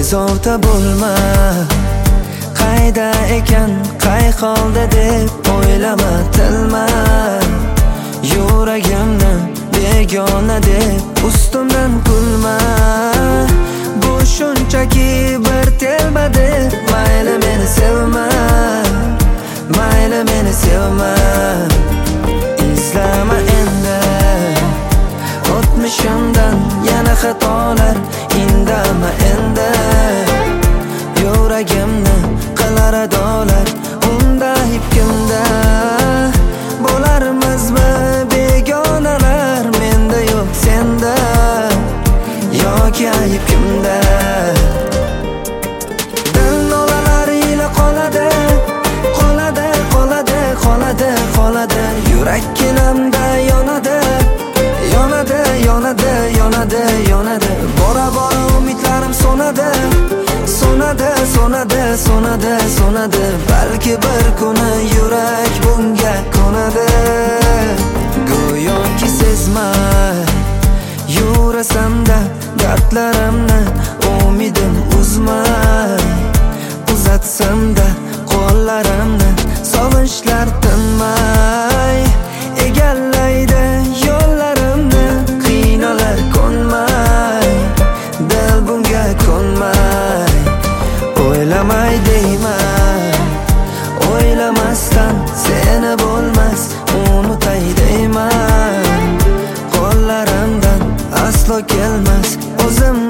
bezovta bo'lma. Qayda ekan, qay holda deb o'ylama, tilma. Yuragimni begona deb ustimdan kulma. Bu shunchaki bir telba deb mayli meni sevma, mayli meni sevma. Izlama endi o'tmishimdan yana xatolar, indama endi. Yuragimni qilar adolat, unda hip kimda? Bo'larmizmi begonalar, menda yo'q senda, yoki ayb kimda? Dil nolalar ila qoladi, qoladi, qoladi, qoladi, qoladi. Yurak kelamda yonadi, yonadi, yonadi, yonadi, yonadi. Bora bora umidlarim so'nadi, so'nadi, so'nadi, so'nadi, so'nadi. Balki bir kuni yurak bunga ko'nadi. Go'yoki sezmay yurasamda dardlarimni, umidim uzmay uzatsamda qo'llarimni, sog'inchlar tinmay egallaydi yo'llarimni. Qiynoqlar ko'nmay, dil bunga ko'nmay. O'ylamay deyman, o'ylamasdan seni bo'lmas, unutay deyman. Qo'llarimdan aslo kelmas o'zim